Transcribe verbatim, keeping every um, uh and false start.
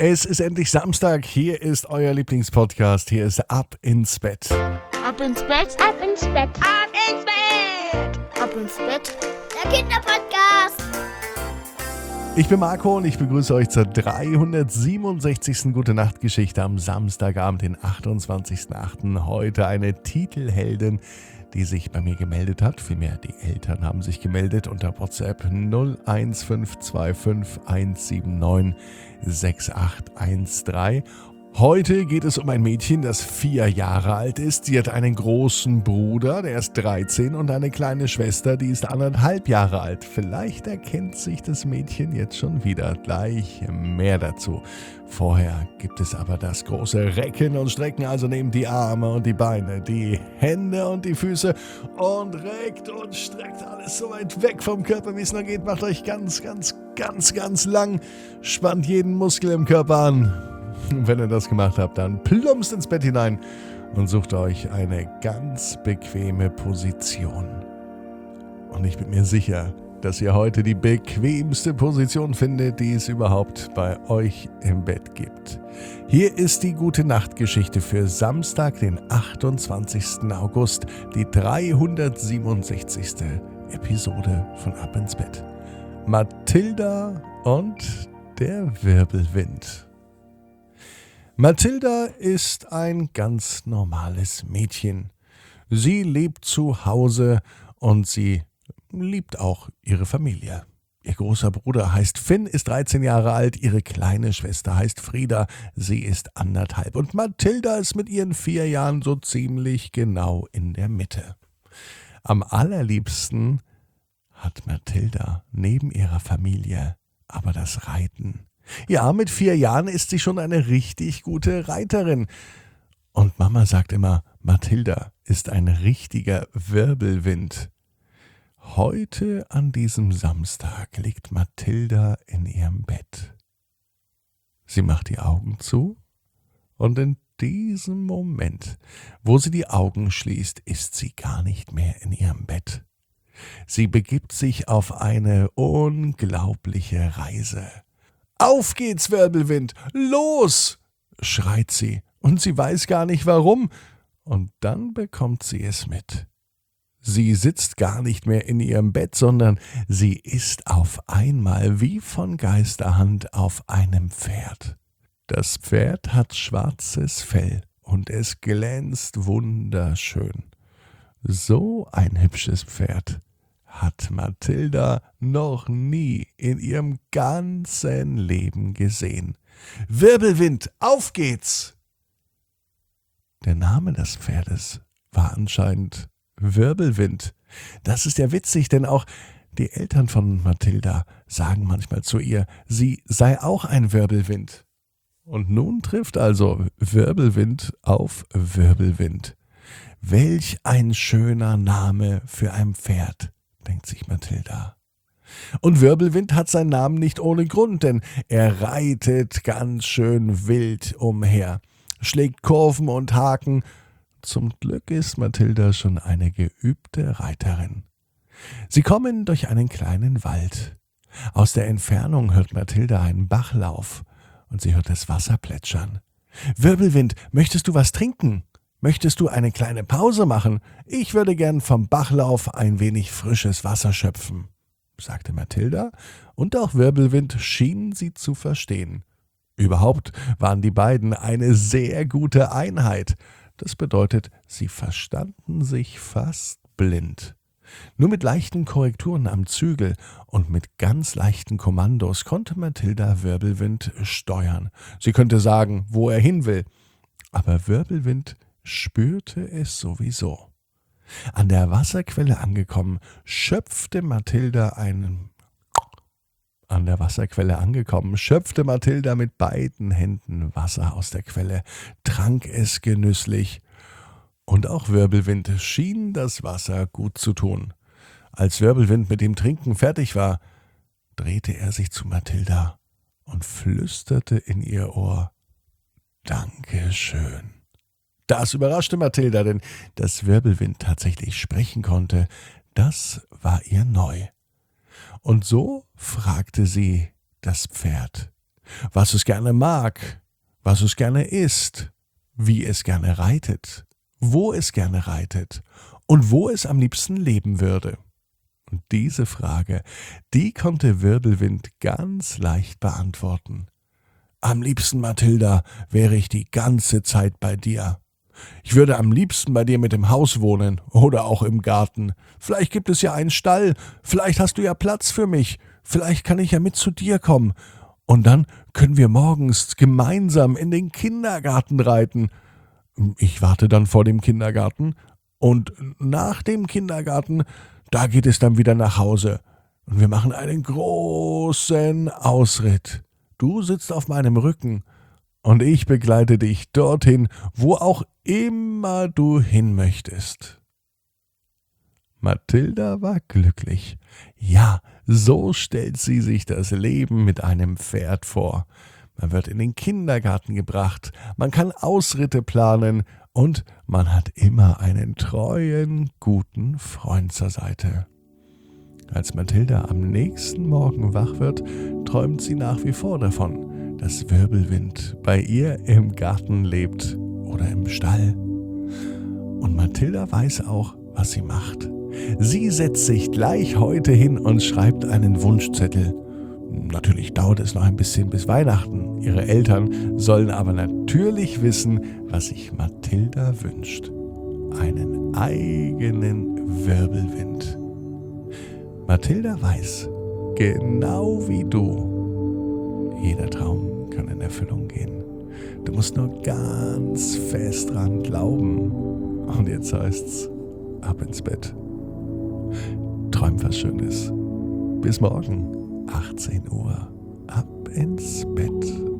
Es ist endlich Samstag, hier ist euer Lieblingspodcast, hier ist Ab ins Bett. Ab ins Bett, ab ins Bett, ab ins Bett, ab ins Bett, der Kinderpodcast. Ich bin Marco und ich begrüße euch zur dreihundertsiebenundsechzigsten Gute-Nacht-Geschichte am Samstagabend, den achtundzwanzigsten achten Heute eine Titelheldin, die sich bei mir gemeldet hat. Vielmehr, die Eltern haben sich gemeldet unter WhatsApp null eins fünf zwei fünf eins sieben neun sechs acht eins drei. Heute geht es um ein Mädchen, das vier Jahre alt ist. Sie hat einen großen Bruder, der ist dreizehn, und eine kleine Schwester, die ist anderthalb Jahre alt. Vielleicht erkennt sich das Mädchen jetzt schon wieder. Gleich mehr dazu. Vorher gibt es aber das große Recken und Strecken, also nehmt die Arme und die Beine, die Hände und die Füße und reckt und streckt alles so weit weg vom Körper, wie es nur geht. Macht euch ganz, ganz, ganz, ganz lang. Spannt jeden Muskel im Körper an. Wenn ihr das gemacht habt, dann plumpst ins Bett hinein und sucht euch eine ganz bequeme Position. Und ich bin mir sicher, dass ihr heute die bequemste Position findet, die es überhaupt bei euch im Bett gibt. Hier ist die Gute-Nacht-Geschichte für Samstag, den achtundzwanzigsten August, die dreihundertsiebenundsechzigste Episode von Ab ins Bett. Mathilda und der Wirbelwind. Mathilda ist ein ganz normales Mädchen. Sie lebt zu Hause und sie liebt auch ihre Familie. Ihr großer Bruder heißt Finn, ist dreizehn Jahre alt, ihre kleine Schwester heißt Frieda, sie ist anderthalb. Und Mathilda ist mit ihren vier Jahren so ziemlich genau in der Mitte. Am allerliebsten hat Mathilda neben ihrer Familie aber das Reiten. Ja, mit vier Jahren ist sie schon eine richtig gute Reiterin. Und Mama sagt immer, Mathilda ist ein richtiger Wirbelwind. Heute an diesem Samstag liegt Mathilda in ihrem Bett. Sie macht die Augen zu und in diesem Moment, wo sie die Augen schließt, ist sie gar nicht mehr in ihrem Bett. Sie begibt sich auf eine unglaubliche Reise. »Auf geht's, Wirbelwind! Los!« schreit sie, und sie weiß gar nicht warum. Und dann bekommt sie es mit. Sie sitzt gar nicht mehr in ihrem Bett, sondern sie ist auf einmal wie von Geisterhand auf einem Pferd. Das Pferd hat schwarzes Fell und es glänzt wunderschön. So ein hübsches Pferd hat Mathilda noch nie in ihrem ganzen Leben gesehen. »Wirbelwind, auf geht's!« Der Name des Pferdes war anscheinend Wirbelwind. Das ist ja witzig, denn auch die Eltern von Mathilda sagen manchmal zu ihr, sie sei auch ein Wirbelwind. Und nun trifft also Wirbelwind auf Wirbelwind. Welch ein schöner Name für ein Pferd, denkt sich Mathilda. Und Wirbelwind hat seinen Namen nicht ohne Grund, denn er reitet ganz schön wild umher, schlägt Kurven und Haken. Zum Glück ist Mathilda schon eine geübte Reiterin. Sie kommen durch einen kleinen Wald. Aus der Entfernung hört Mathilda einen Bachlauf und sie hört das Wasser plätschern. »Wirbelwind, möchtest du was trinken? Möchtest du eine kleine Pause machen? Ich würde gern vom Bachlauf ein wenig frisches Wasser schöpfen«, sagte Mathilda, und auch Wirbelwind schien sie zu verstehen. Überhaupt waren die beiden eine sehr gute Einheit. Das bedeutet, sie verstanden sich fast blind. Nur mit leichten Korrekturen am Zügel und mit ganz leichten Kommandos konnte Mathilda Wirbelwind steuern. Sie könnte sagen, wo er hin will, aber Wirbelwind spürte es sowieso. An der Wasserquelle angekommen, schöpfte Mathilda einen An der Wasserquelle angekommen, schöpfte Mathilda mit beiden Händen Wasser aus der Quelle, trank es genüsslich, und auch Wirbelwind schien das Wasser gut zu tun. Als Wirbelwind mit dem Trinken fertig war, drehte er sich zu Mathilda und flüsterte in ihr Ohr, »Dankeschön.« Das überraschte Mathilda, denn dass Wirbelwind tatsächlich sprechen konnte, das war ihr neu. Und so fragte sie das Pferd, was es gerne mag, was es gerne isst, wie es gerne reitet, wo es gerne reitet und wo es am liebsten leben würde. Und diese Frage, die konnte Wirbelwind ganz leicht beantworten. Am liebsten, Mathilda, wäre ich die ganze Zeit bei dir. Ich würde am liebsten bei dir mit im Haus wohnen oder auch im Garten. Vielleicht gibt es ja einen Stall, vielleicht hast du ja Platz für mich, vielleicht kann ich ja mit zu dir kommen. Und dann können wir morgens gemeinsam in den Kindergarten reiten. Ich warte dann vor dem Kindergarten und nach dem Kindergarten, da geht es dann wieder nach Hause. Und wir machen einen großen Ausritt. Du sitzt auf meinem Rücken und ich begleite dich dorthin, wo auch immer du hin möchtest. Mathilda war glücklich. Ja, so stellt sie sich das Leben mit einem Pferd vor. Man wird in den Kindergarten gebracht, man kann Ausritte planen und man hat immer einen treuen, guten Freund zur Seite. Als Mathilda am nächsten Morgen wach wird, träumt sie nach wie vor davon, dass Wirbelwind bei ihr im Garten lebt oder im Stall. Und Mathilda weiß auch, was sie macht. Sie setzt sich gleich heute hin und schreibt einen Wunschzettel. Natürlich dauert es noch ein bisschen bis Weihnachten. Ihre Eltern sollen aber natürlich wissen, was sich Mathilda wünscht. Einen eigenen Wirbelwind. Mathilda weiß, genau wie du, jeder Traum kann in Erfüllung gehen. Du musst nur ganz fest dran glauben. Und jetzt heißt's, ab ins Bett. Träum was Schönes. Bis morgen, achtzehn Uhr. Ab ins Bett.